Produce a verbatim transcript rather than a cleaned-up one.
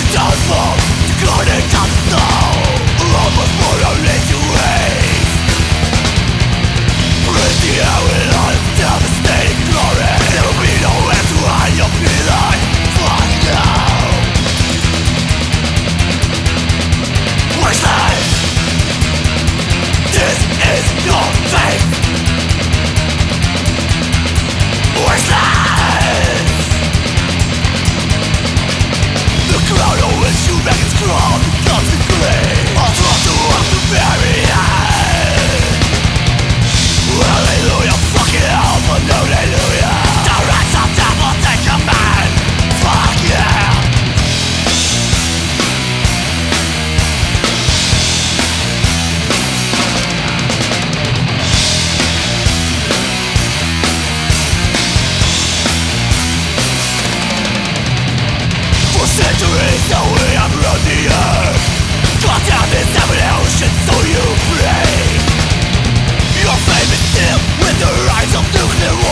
Downfall, declining capital, almost more only to waste. Breathe the air with all its devastating glory. There will be nowhere to hide, you'll be like, fuck you. Wasteland, this is your fate. Wasteland, the crowd of which you make its crowd becomes the grave. I'll try to walk the very end. Hallelujah, fucking hell, but no hallelujah. The rats of devil take command. Fuck yeah. For centuries now we have run the earth. Cut down this evolution so you pray. Your flame is still with the rise of nuclear war.